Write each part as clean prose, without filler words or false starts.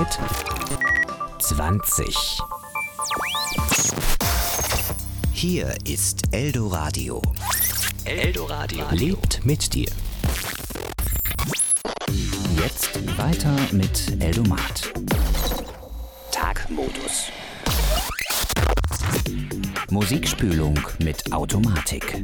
Episode 20. Hier ist Eldoradio. Eldoradio lebt mit dir. Jetzt weiter mit Eldomat. Tagmodus. Musikspülung mit Automatik.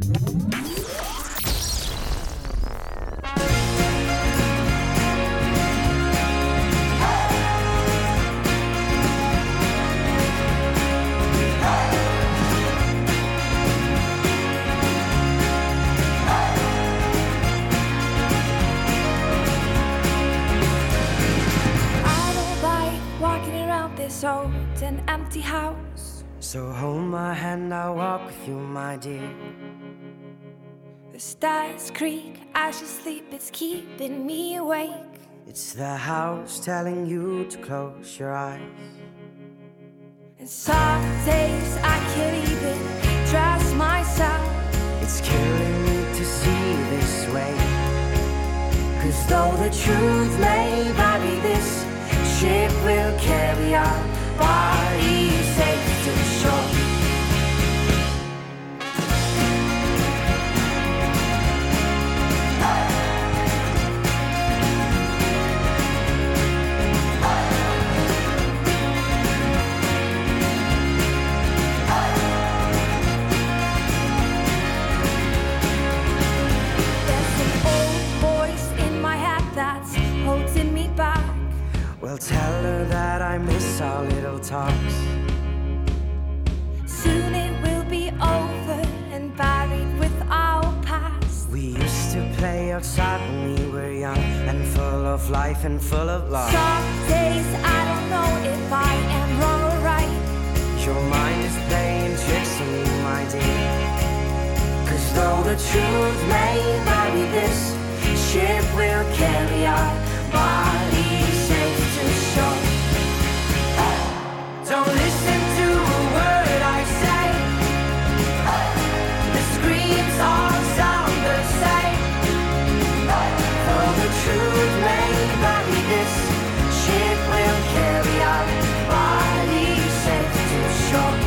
Old and empty house. So hold my hand, I'll walk with you, my dear. The stars creak as you sleep, it's keeping me awake. It's the house telling you to close your eyes. And some days I can't even trust myself. It's killing me to see this way. 'Cause though the truth may vary, this ship will carry our bodies safe to shore. There's an old voice in my head that's holding me back. Well, tell her that I miss our little talks. Soon it will be over and buried with our past. We used to play outside when we were young and full of life and full of love. Some days I don't know if I am wrong or right. Your mind is playing tricks on you, my dear. 'Cause though the truth may vary, this ship will carry our bodies safe to shore. Don't listen to a word I say. The screams all sound the same. Though the truth may vary, this ship will carry our bodies safe to shore.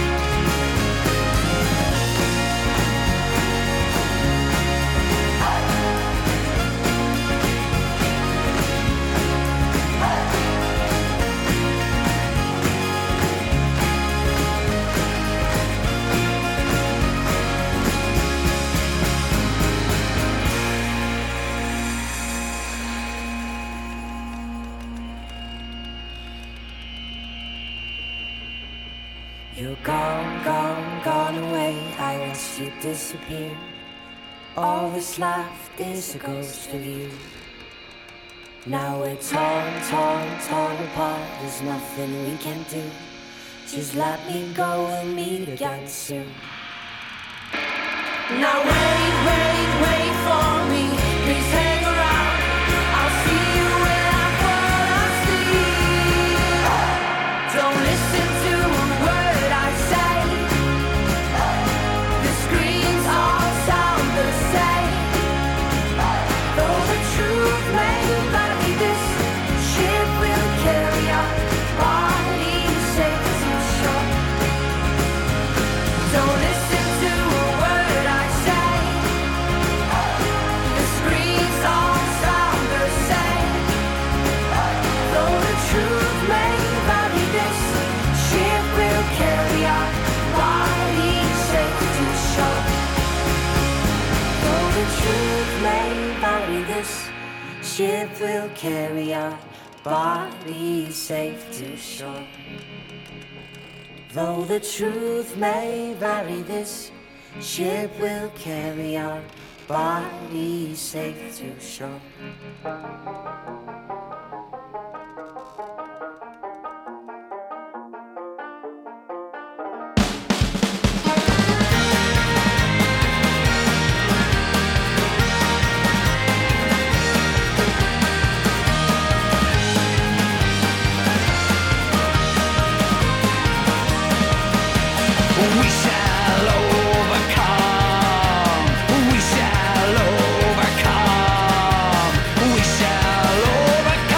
You're gone, gone, gone away. I watched you disappear. All that's left is a ghost of you. Now we're torn, torn, torn apart. There's nothing we can do. Just let me go, we'll meet again soon. Now wait, wait, wait for me. Please hang around. I'll see you when I fall asleep. Don't listen to a word I say. The screams all sound the same. Though the truth may vary, this ship will carry our bodies safe to shore. Don't listen to a word I say. The screams all sound the same. Though the truth may vary, this ship will carry our bodies safe to shore. Though the truth may vary, this ship will carry our bodies safe to shore. Though the truth may vary, this ship will carry our bodies safe to shore. We shall overcome. We shall overcome. We shall overcome.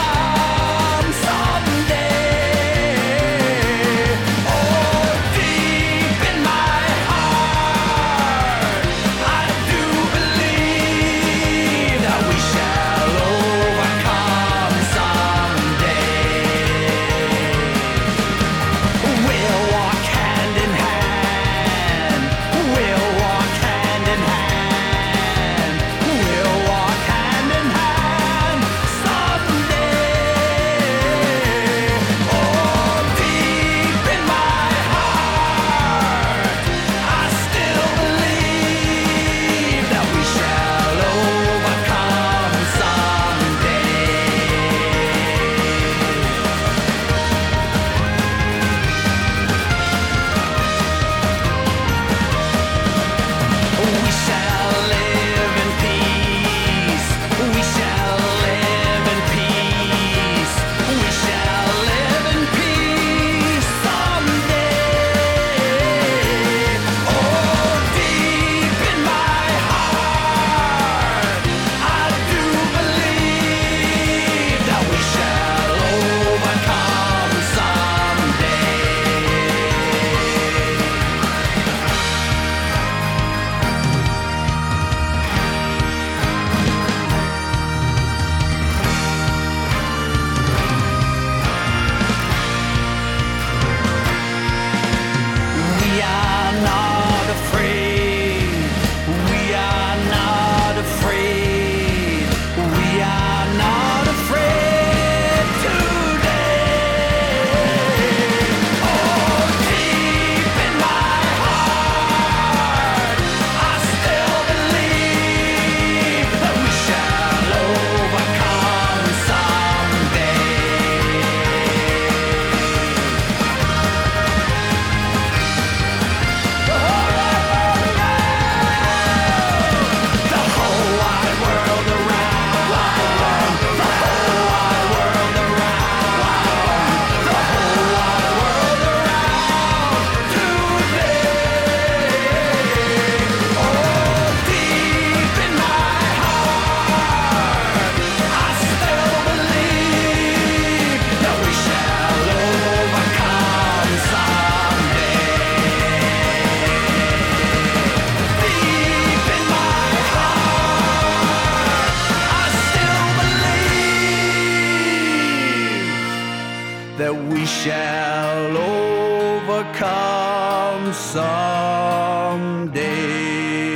overcome someday.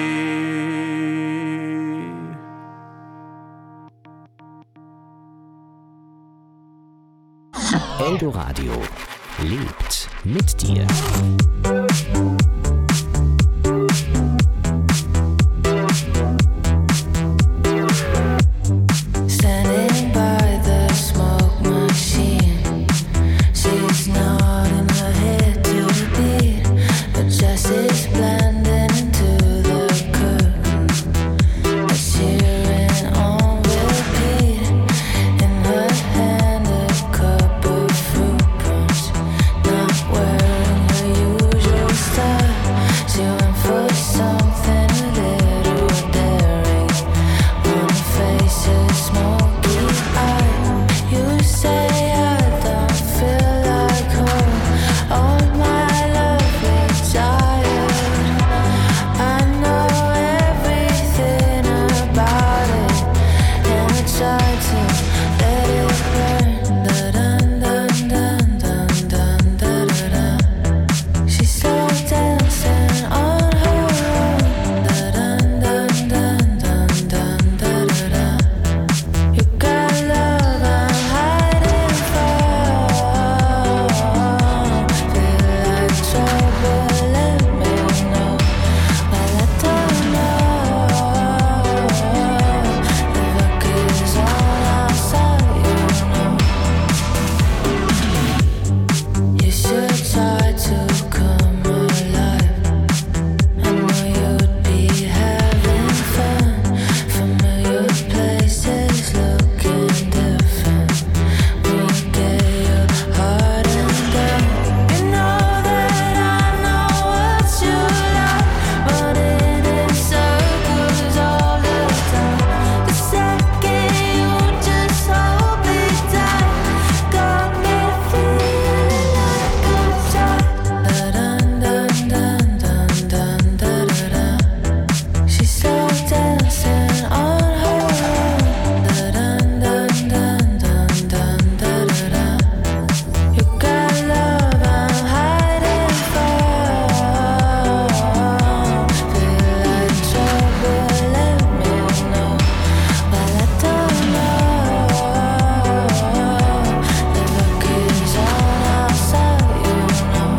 Eldoradio lebt mit dir. Standing by the smoke machine, she's nodding her head to the beat. The jazz is blending into the curtain, it's hearing on repeat. In her hand a cup of fruit punch, not wearing her usual style. She went for something a little daring. On her face a smoky eye. You say I don't feel like home. All my love retired. I know everything about it, and I try to let it burn. Da-dun-dun-dun-dun-dun-da-da-da. She's slow dancing on her own. Da-dun-dun-dun-dun-dun-da-da-da. You got love I'm hiding from. Feel like trouble, let me know. Well, I don't know. The look is on outside, you know. You should try to come alive. I know you'd be having fun. Familiar places looking different. When you get your heart undone, you know that I know what you like. Running in circles all the time. The second you just hold me tight, got me feeling like a child. Da-dun-dun-dun-dun-dun-da-da-da. She's slow dancing on her own. Da-dun-dun-dun-dun-dun-da-da-da. You got love I'm hiding from. Feel like trouble, let me know. Well, I don't know. The look is on outside, you know.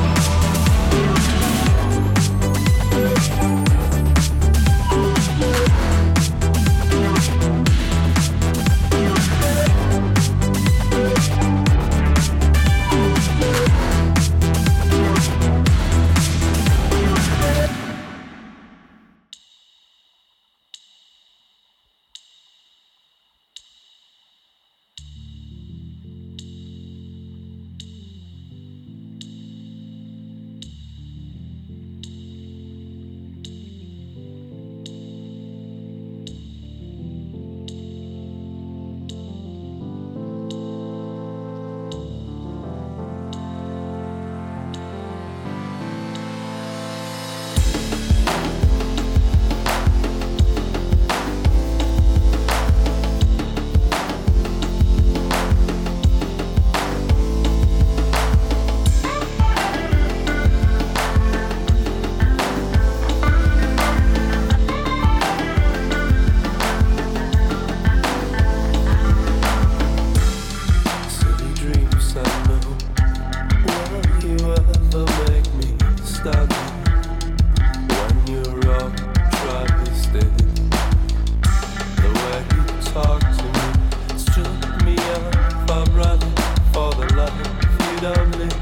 Silly dreams I know. Will you ever make me stop when you're all twisted? The way you talk to me struck me up. I'm running for the life you don't live.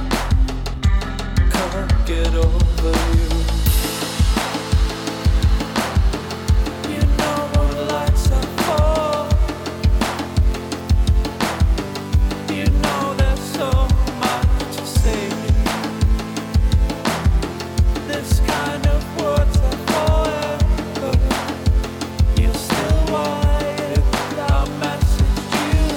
Can't get over you. You know what lights are for. You know there's so much to say. This kind of words are forever. You still want our message to you.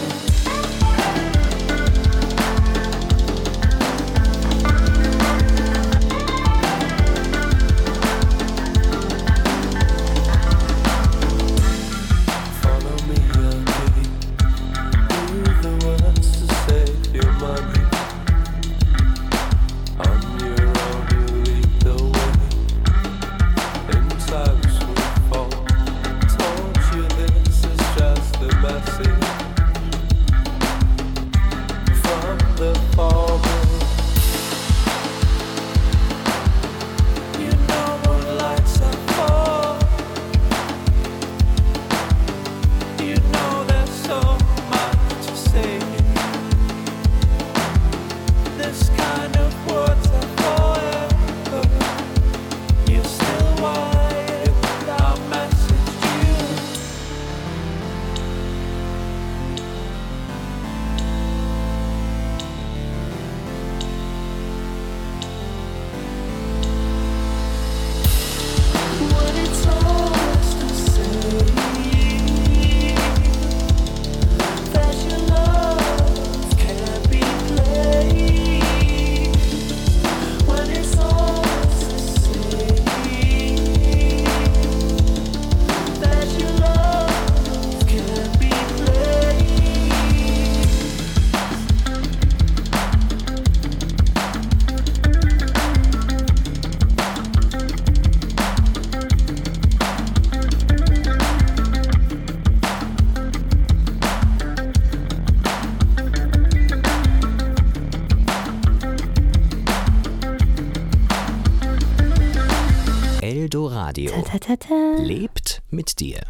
Eldoradio. Lebt mit dir.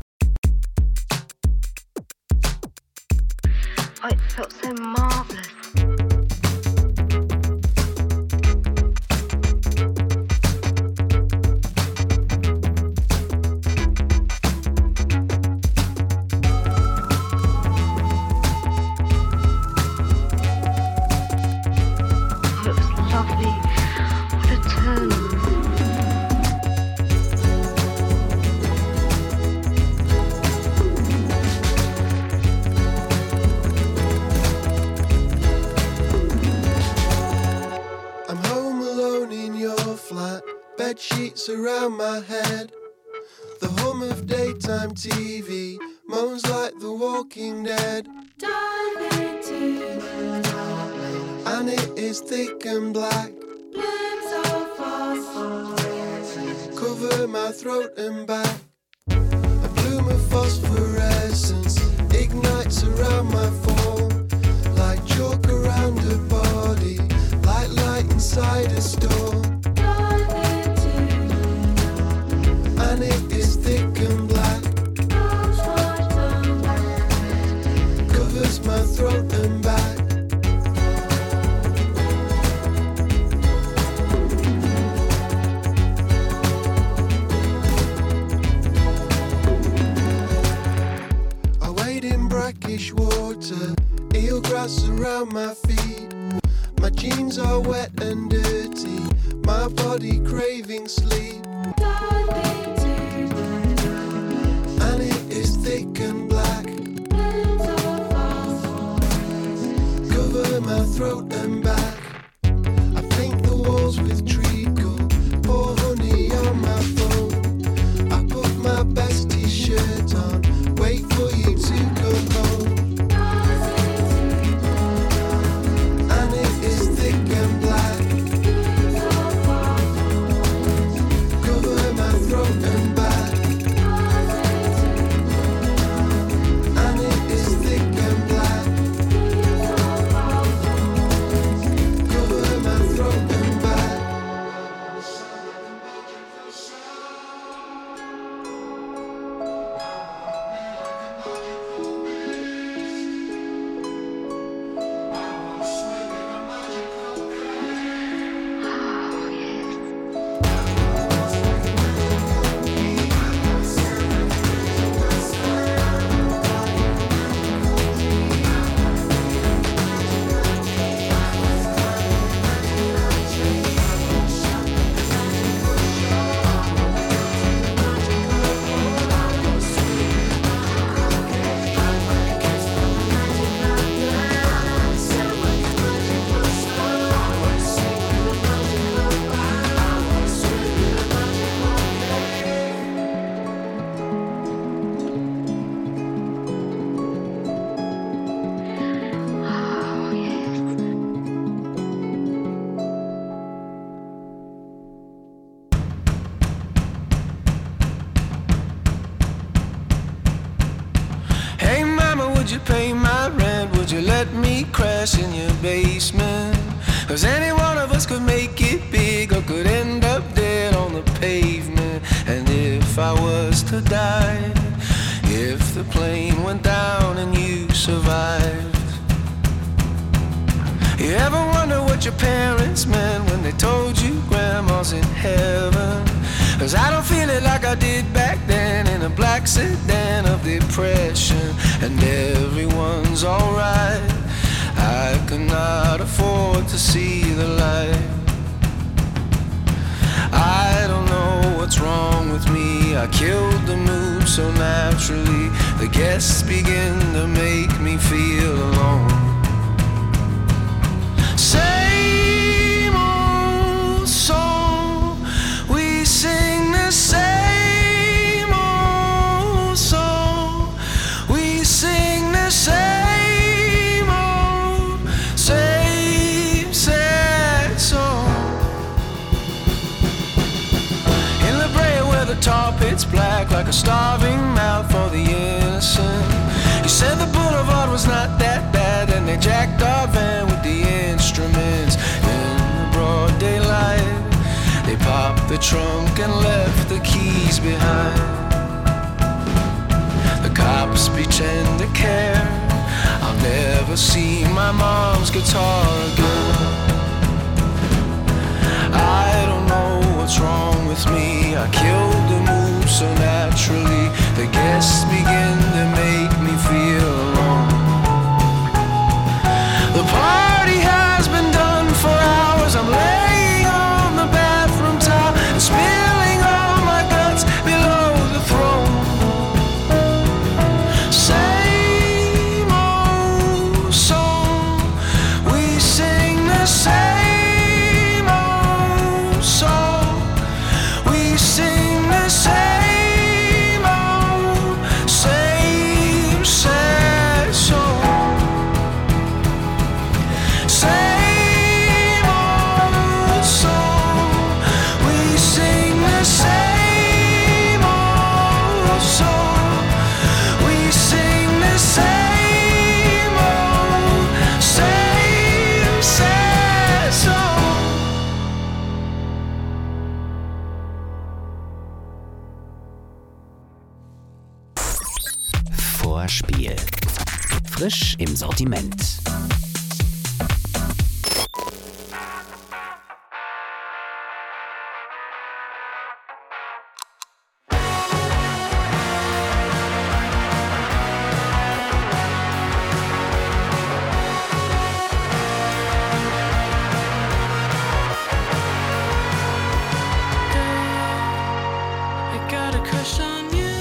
Oh, it felt so marvellous. Bed sheets around my head. The hum of daytime TV moans like the Walking Dead. Dive into the darkness, And it is thick and black. glimpse of phosphorescence. Cover my throat and back. A bloom of phosphorescence ignites around my form, like chalk around a body, like light inside a storm. And it is thick and black. Covers my throat and back. I wade in brackish water, eelgrass around my feet. My jeans are wet and dirty, my body craving sleep. And it is thick and black. Cover my throat and back. I paint the walls with treacle, pour honey on my phone. I put my best t-shirt on, wait for you to come home. And it is thick and black. Cover my throat and back. And it is thick and black. Cover my throat and back. Hey mama, would you pay my rent? Would you let me crash in your basement? 'Cause any one of us could make it big or could end up dead on the pavement. And if I was to die, if the plane went down and you survived, you ever wonder what your parents meant when they told you grandma's in heaven? 'Cause I don't feel it like I did back then in a black sedan of depression. And everyone's alright, I cannot afford to see the light. I don't know what's wrong with me, I killed the mood so naturally. The guests begin to make me feel alone. Same old song, we sing the same old song. We sing the same old, same sad song. In La Brea where the tar pit's black like a starving mouth for the innocent. You said the boulevard was not that bad, and they jacked our van with the instruments. In the broad daylight, they popped the trunk and left the keys behind. The cops pretend to care. I'll never see my mom's guitar again. I don't know what's wrong with me. I killed the mood so naturally. The guests begin to make me feel alone. The party has been done for hours. I'm laying on the bathroom towel and spilling all my guts below the throne. Same old song. We sing the same old song. We sing the same old, same sad song. Same old song. We sing the same old song. We sing the same old, same sad song. Vorspiel. Frisch im Sortiment. I got a crush on you.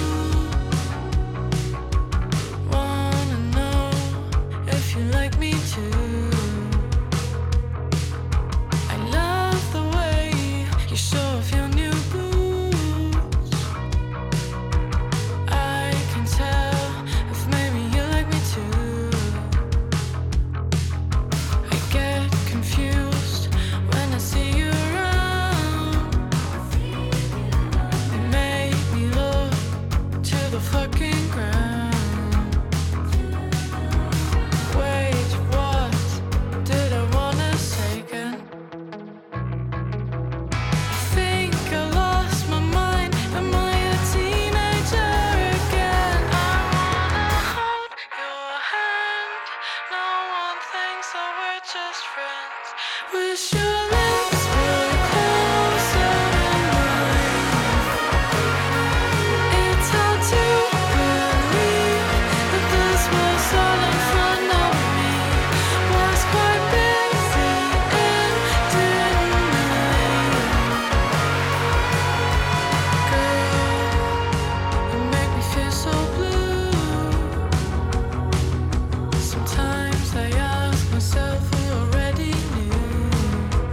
Wanna know if you like me too. I love the way you show off your new boots. I can tell if maybe you like me too. I get confused when I see you around. You make me look to the fucking ground. Wait, what did I wanna say again? I think I lost my mind. Am I a teenager again? I wanna hold your hand. No one thinks that we're just friends. Wish your lips were closer than mine. It's hard to believe that this was all in front of me. Was quite busy and didn't leave. Girl, you make me feel so blue. Sometimes I ask myself who already knew.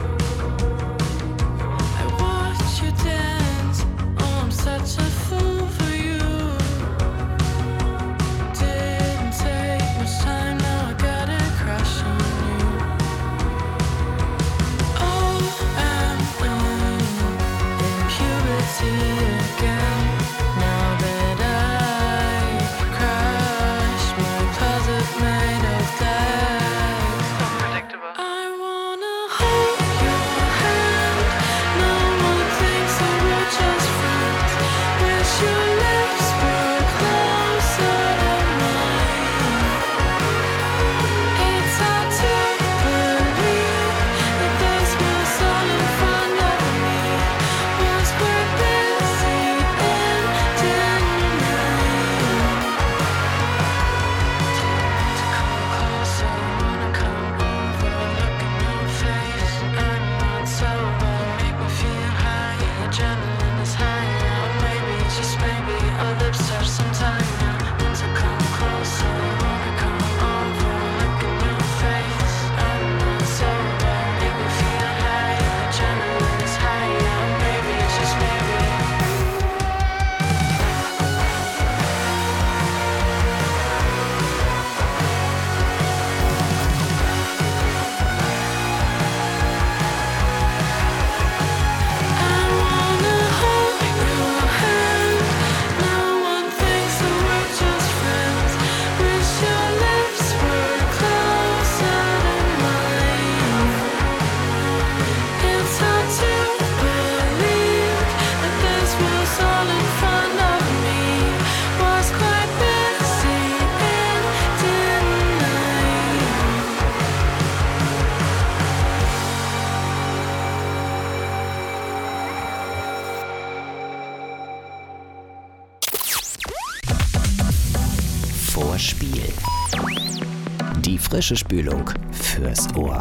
Frische Spülung fürs Ohr.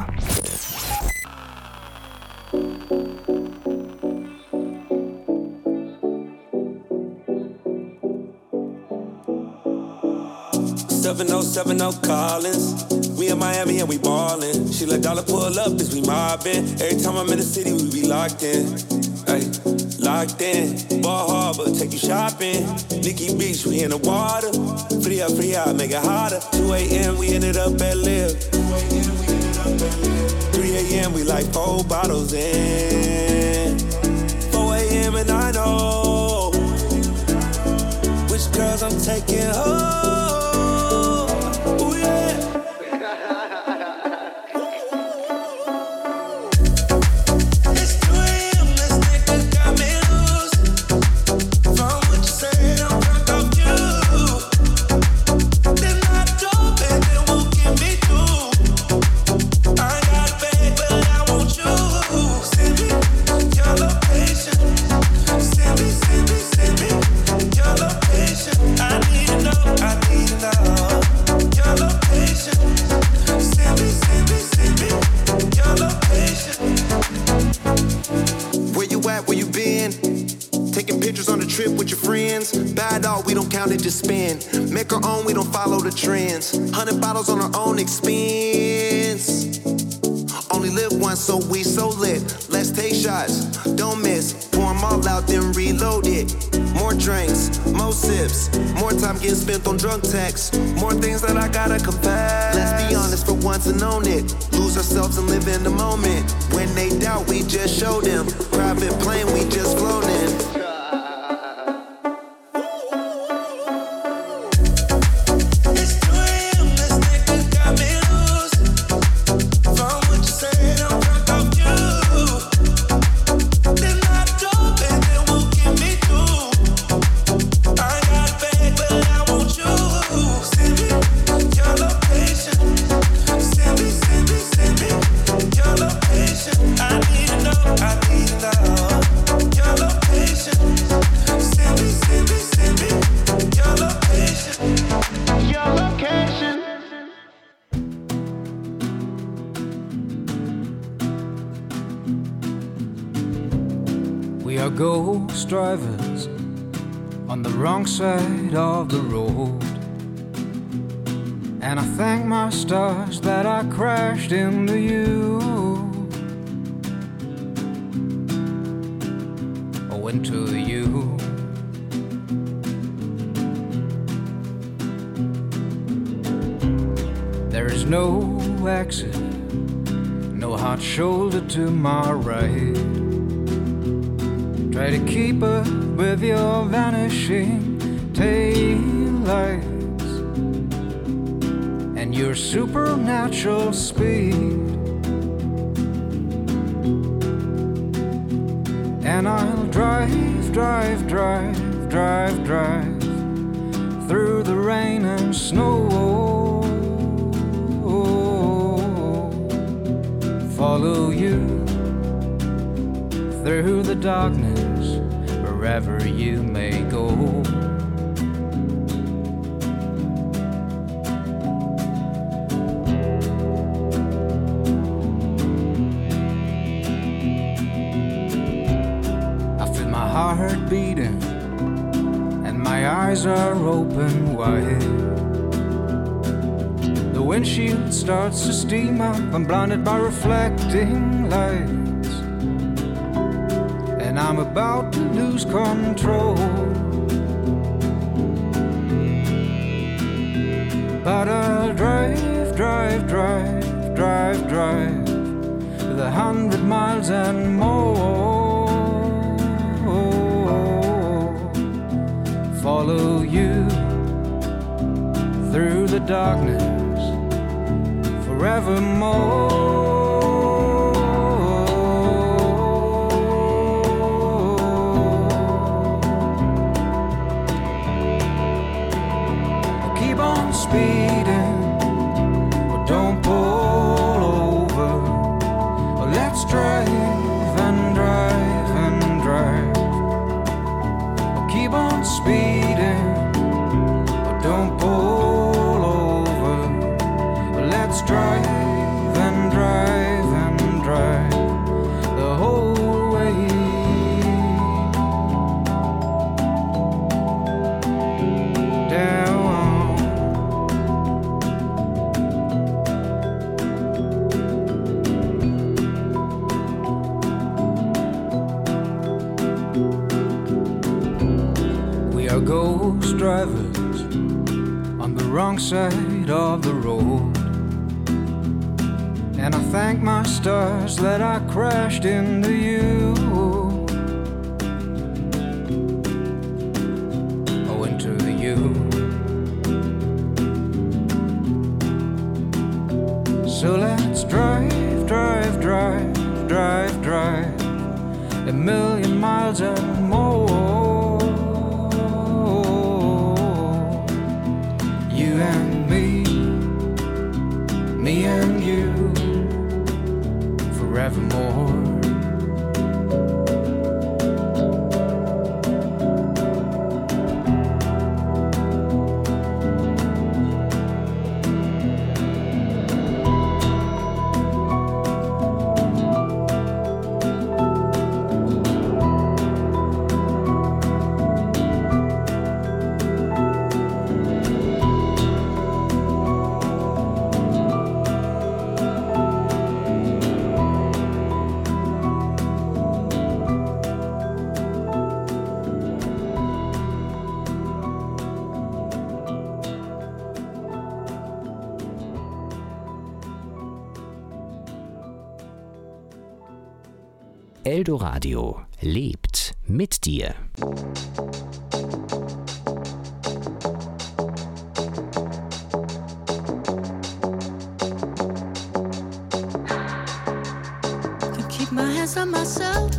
Collins. We in Miami and we ballin'. She let dollar pull up as we mobbin'. Every time I'm in the city, we be locked in. Ay, locked in. Ball Harbor, take you shopping. Nikki Beach, we in the water. Free up, make it hotter. 2 a.m. we ended up at Live. 3 a.m. we like 4 bottles in. 4 a.m. and I know which girls I'm taking home. Just spend, make our own, we don't follow the trends. 100 bottles on our own expense. Only live once, so we so lit. Let's take shots, don't miss. Pour them all out, then reload it. More drinks, more sips. More time getting spent on drunk texts. More things that I gotta confess. Let's be honest for once and own it. Lose ourselves and live in the moment. When they doubt, we just show them. Private plane, we just flown in. Ghost drivers on the wrong side of the road, and I thank my stars that I crashed into you, or into you. There is no exit, no hot shoulder to my right. Try to keep up with your vanishing taillights and your supernatural speed. And I'll drive, drive, drive, drive, drive through the rain and snow. Follow you through the darkness, wherever you may go. I feel my heart beating, and my eyes are open wide. The windshield starts to steam up, I'm blinded by reflecting lights. And I'm about to lose control, but I'll drive, drive, drive, drive, drive with 100 miles and more. Follow you through the darkness forevermore. Speeding, but don't pull over. Let's drive and drive and drive. Keep on speeding, but don't pull over. Let's drivers on the wrong side of the road. And I thank my stars that I crashed into you. Oh, into you. So let's drive, drive, drive, drive, drive 1,000,000 miles and more. You and me and you, forevermore. Eldoradio lebt mit dir. Can keep my hands on myself.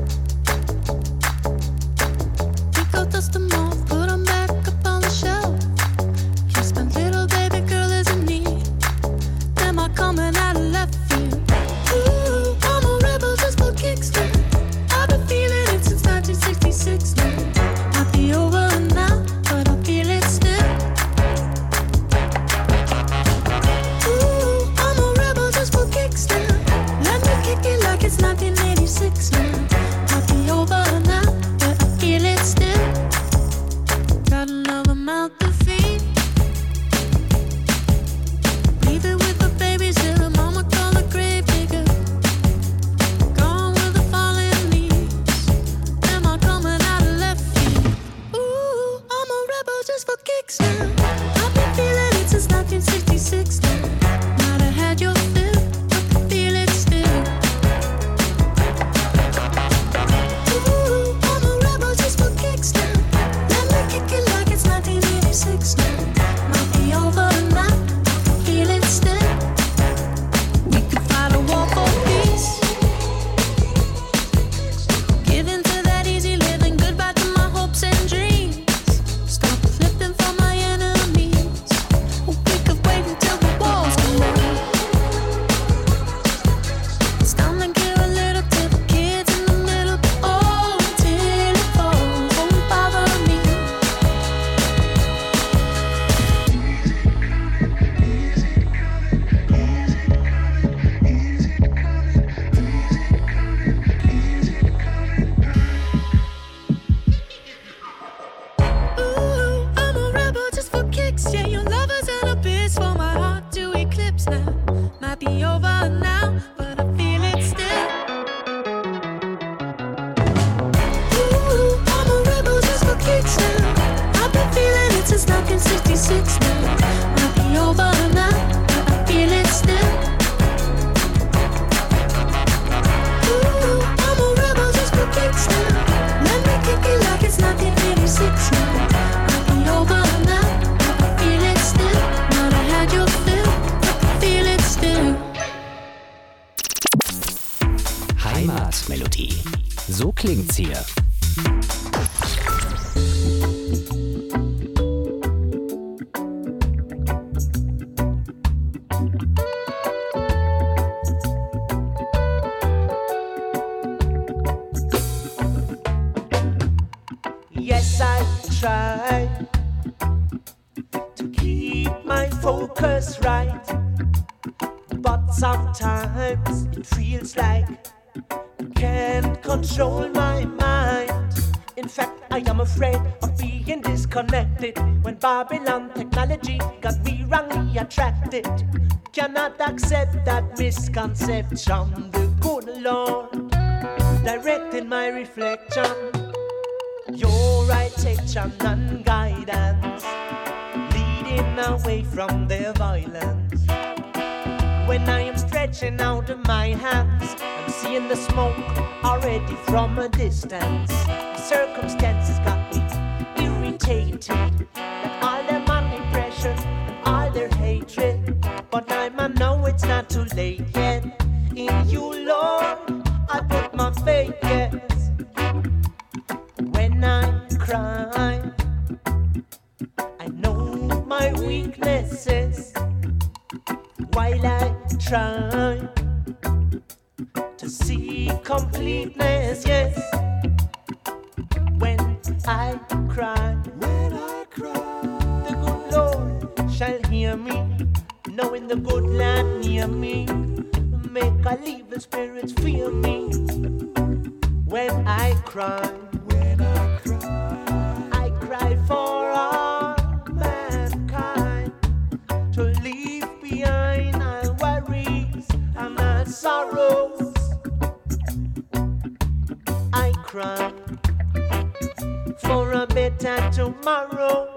Pick out dust them off, put them back up on the shelf. Kiss my little baby girl is in need. Am I coming out of left field? Ooh, I'm a rebel just for kicks. I've been feeling it since 1966 now. Might be over now, but I feel it still. Ooh, I'm a rebel just for kicks now. Let me kick it like it's 1986 now. Might be over now, but I feel it still. Got another mouth to feed. Leave it with the babies till the mama call the grave digger. Gone with the falling leaves. Am I coming out of left field? Ooh, I'm a rebel just for kicks now. I've been feeling it since 1966 now. Might have had your fill, but I feel it still. Ooh, I'm a rebel just for kicks now. Let me kick it like it's 1986 now. Might be over now, I feel it still. We could fight a war for peace. Give in to that easy living, goodbye to my hopes and dreams. Stop flipping for my enemies. We could wait until the walls come down. It's time to give a little to the kids in the middle. Oh, until it falls, won't bother me. Ooh, I'm a rebel just for kicks. Yeah, your love is an abyss for my heart to eclipse now. Might be over now, but I feel it still. Ooh, I'm a rebel just for kicks now. I've been feeling it since 1966 now. Might be over now, but I feel it still. Ooh, I'm a rebel just for kicks now. Let me kick it like it's 1986 now. Might be over now, but I feel it still. Might have had your fill, but I feel it still. Heimatmelodie. So klingt's hier. Yes, I try to keep my focus right, but sometimes it feels like I can't control my mind. In fact, I am afraid of being disconnected when Babylon technology got me wrongly attracted. Cannot accept that misconception. The good Lord directing my reflection. Your Therefore I take charm and guidance, leading away from their violence. When I am stretching out my hands, I'm seeing the smoke already from a distance. Circumstances got me irritated, like all their money pressure and all their hatred. But I know it's not too late yet. In you, Lord, I put my faith, yes. When I cry, I know my weaknesses, while I try to see completeness, yes. When I cry, the good Lord shall hear me, knowing the good land near me, make all evil spirits fear me. When I cry, I cry for all mankind to leave behind our worries and our sorrows. I cry for a better tomorrow,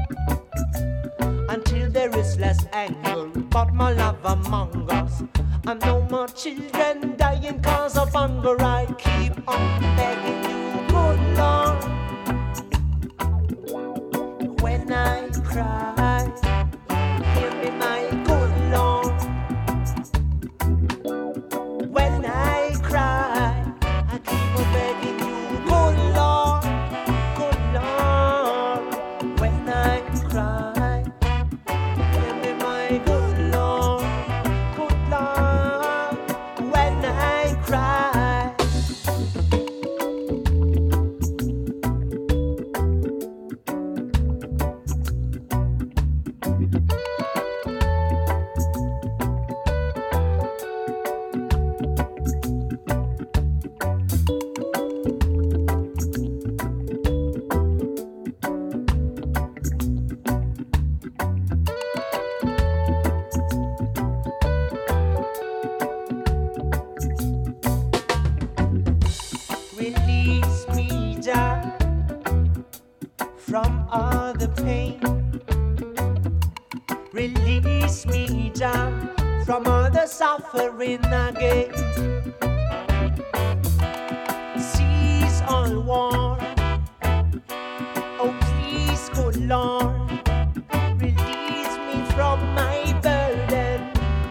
until there is less anger, but more love among us, and no more children dying cause of hunger. I keep on begging you, good Lord. When I cry, hear me, my good Lord. When I cry, I keep on begging you, good Lord, good Lord. When I cry, hear me, my good Lord, good Lord. When I cry. Release me down from all the pain. Release me down from all the suffering again. Cease all war. Oh, please, good Lord, release me from my burden.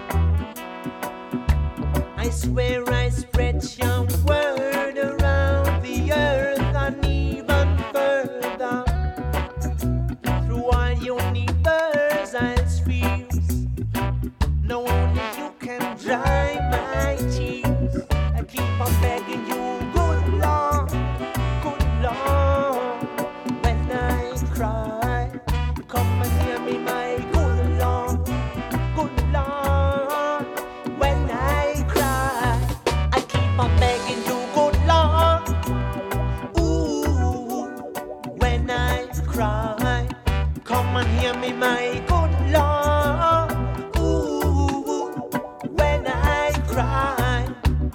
I swear I spread your word around the earth and even further, through all universal spheres. No, only you can dry my tears. I keep on begging you, good Lord, good Lord. When I cry, come and hear me, my good Lord, good Lord. When I cry, I keep on begging you, good Lord. Ooh, when I cry, come and hear me, my good Lord. Ooh, when I cry.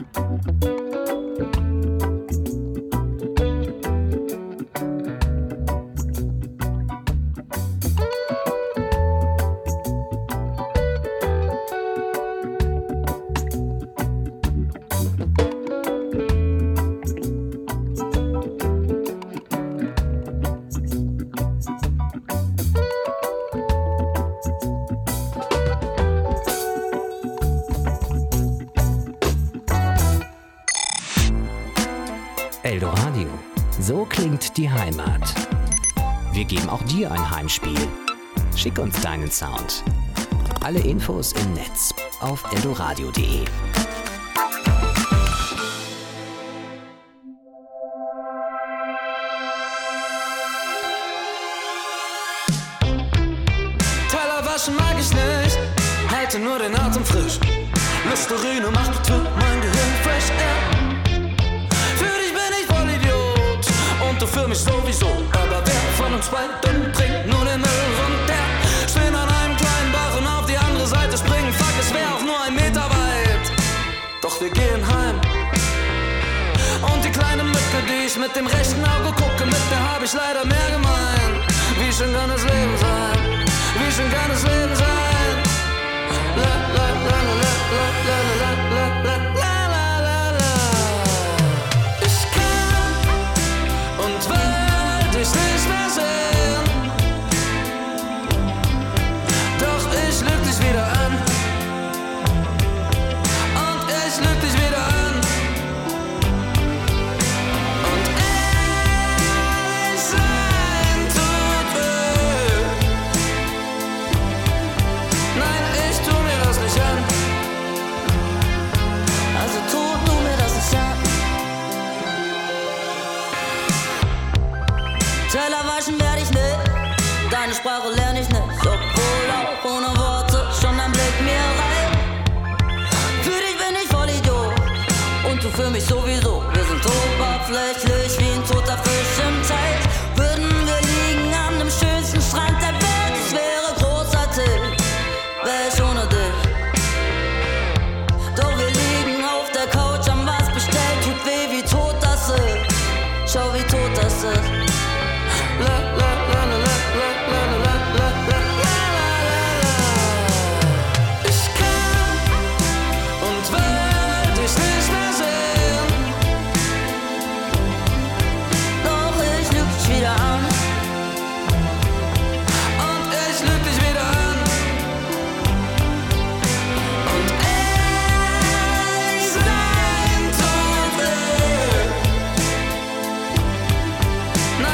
Eldoradio. So klingt die Heimat. Wir geben auch dir ein Heimspiel. Schick uns deinen Sound. Alle Infos im Netz auf eldoradio.de. Teller waschen mag ich nicht, halte nur den Atem frisch. Listerine macht bitte mein Gehirn fresh air. Für dich bin ich voll Idiot und du für mich sowieso. Aber wer von uns beiden trinkt nur den Müll runter? Stehen an einem kleinen Bach und auf die andere Seite springen. Fuck, es wär auch nur 1 Meter weit. Doch wir gehen heim und die kleine Mücke, die ich mit dem rechten Auge gucke, mit der hab ich leider mehr gemein. Wie schön kann das Leben sein? Wie schön kann das Leben sein? La la la la la la la la la la la la la. Ich kann und will dich nicht mehr sehen, doch ich lüg dich wieder an. Und ich lüg dich wieder an. Und ehrlich sein tut weh. Nein, ich tu mir das nicht an. Also tu mir das nicht an. Teller waschen werd ich nicht, deine Sprache lern ich nicht, obwohl auch ohne Worte schon ein Blick mir reicht. Für dich bin ich voll Idiot und du für mich sowieso. Wir sind oberflächlich wie ein toter Fisch im Teich. Würden wir liegen an dem schönsten Strand der Welt, es wäre großartig, wär ich ohne dich. Doch wir liegen auf der Couch, haben was bestellt, tut weh, wie tot das ist. Schau, wie tot das ist. La la la la la la la la la la la la. Ich kann und will dich nicht mehr sehen, doch ich lüg dich wieder an. Und ich lüg dich wieder an. Und ehrlich sein tut weh.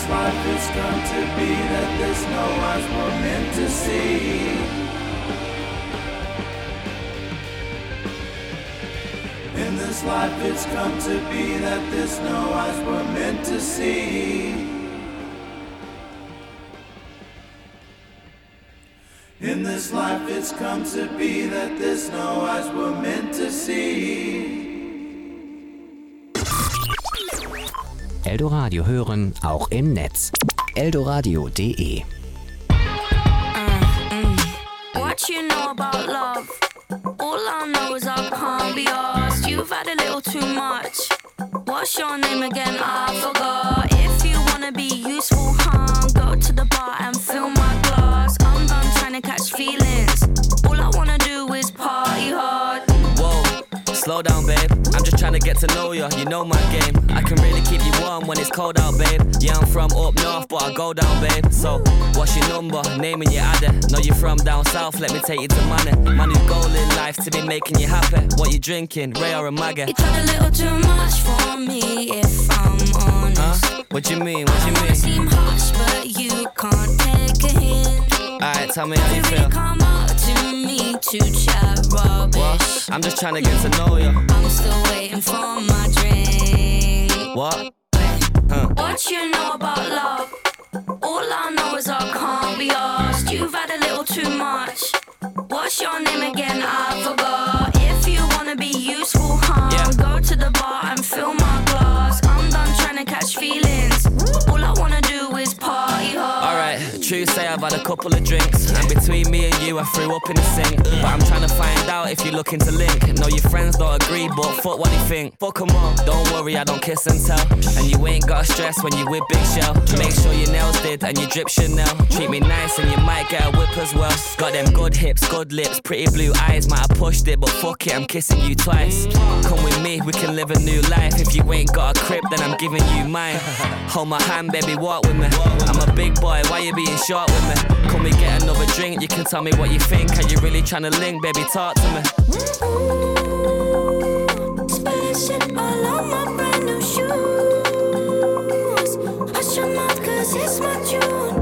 this life it's come to be that this no eyes were meant to see. In this life it's come to be that this no eyes were meant to see. In this life it's come to be that this no eyes were meant to see. Eldoradio hören, auch im Netz. eldoradio.de. What you know about love? All I know is I can't be asked. You've had a little too much. What's your name again? I forgot. If you wanna be useful, go to the bar and fill my glass. I'm done trying to catch feelings. All I wanna do is party hard. Whoa, slow down, babe. I'm just trying to get to know you. You know my game. I can really keep you warm when it's cold out, babe. Yeah, I'm from up north, but I go down, babe. So, what's your number? Name and your adder. Know you're from down south, let me take you to money. Money's goal in life to be making you happy. What you drinking, Ray or a Magga? You tried a little too much for me, if I'm honest. Huh? What you mean, what you mean? I seem harsh, but you can't take a hint. Alright, tell me how you feel. Really come up to me to chat rubbish. What? I'm just trying to get to know you. I'm still waiting for my drink. What? What you know about love? All I know is I can't be asked. You've had a little too much. What's your name again? I forgot. If you wanna be useful, go to the bar and fill my glass. I'm done trying to catch feelings. All I wanna do is party hard. Alright, true say I've had a couple of drinks. And between me and you I threw up in the sink. But I'm trying to find out if you're looking to link. No, your friends don't agree, but fuck what they think. Fuck 'em all, don't worry, I don't kiss and tell. And you ain't gotta stress when you with Big Shell. Make sure your nails did and you drip Chanel. Treat me nice and you might get a whip as well. Got them good hips, good lips, pretty blue eyes. Might have pushed it, but fuck it, I'm kissing you twice. Come with me, we can live a new life. If you ain't got a crib, then I'm giving you mine. Hold my hand, baby, walk with me. I'm a big boy, why you being short with me? Can we get another drink? You can tell me what you think. Are you really trying to link, baby, talk to me. Splashing all on my brand new shoes. Hush your mouth, cause it's my June.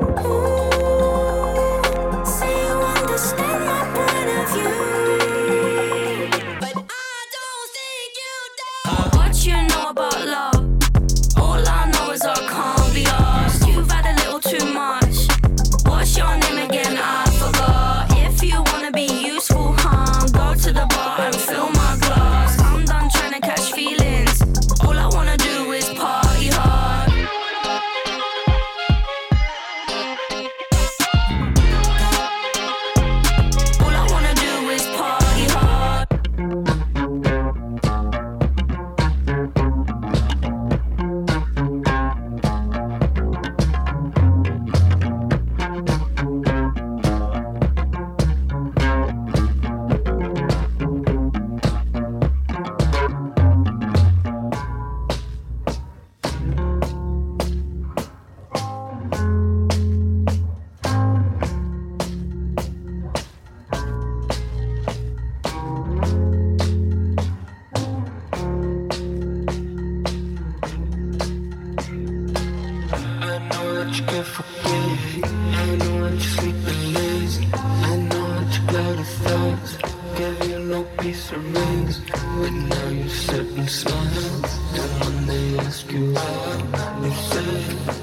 Say you understand my point of view, but I don't think you do. What you know about love? All I know is I can't be asked. You've had a little too much. What's your name again? I forgot. If you wanna be useful, go to the bar and fill my glass. I'm done trying to catch feelings. All I wanna do is party hard. All I wanna do is party hard. I know that you can forget. I know that you're sleeping lazy. I know that you got a thoughts. Give you no peace of rings. But now you sit and smile. And when they ask you out, you say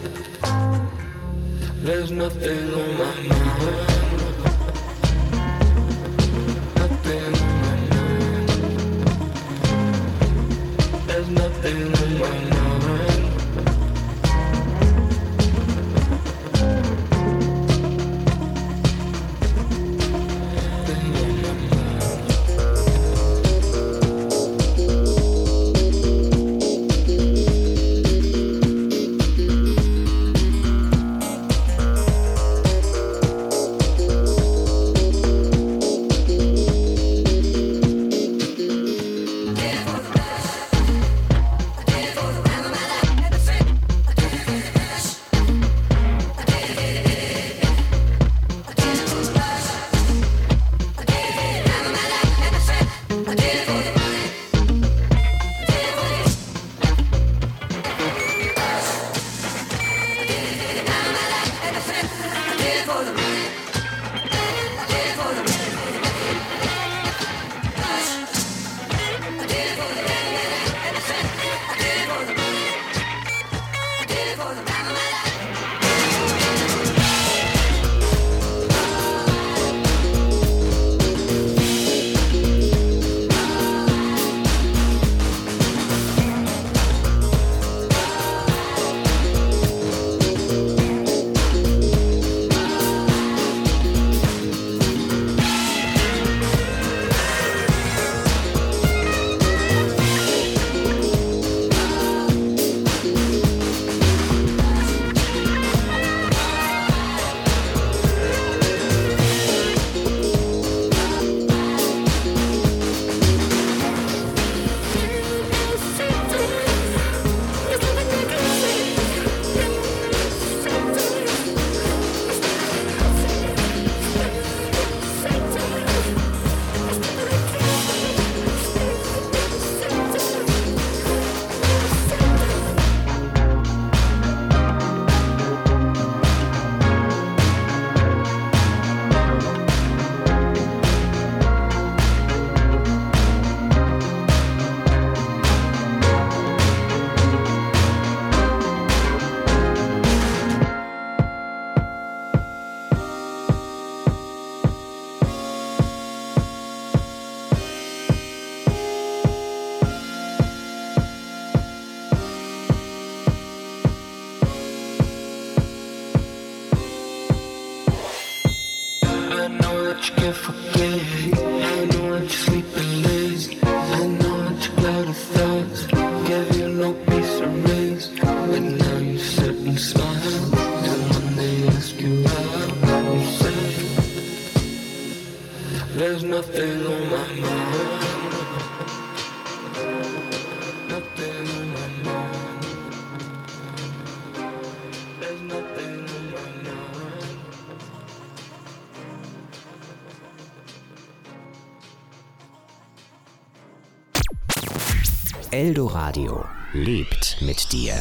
there's nothing on my mind. Nothing on my mind. There's nothing on my mind. I know that you can't forget. I know that you're sleeping lazy. I know that you're cloud of thoughts. Gave you no peace of rest. But now you sit and smile. And when they ask you out, you say, there's nothing on my mind. Nothing on my mind. There's nothing on my mind. Eldoradio lebt mit dir.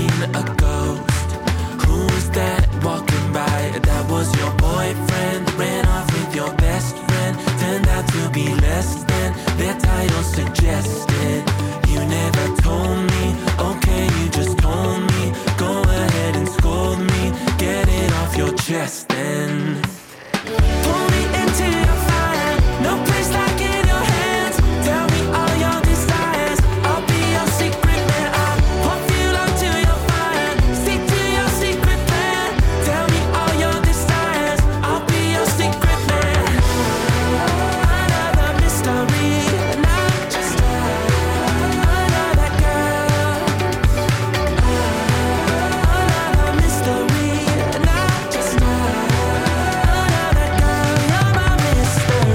You've seen a ghost. Who's that walking by? That was your boyfriend.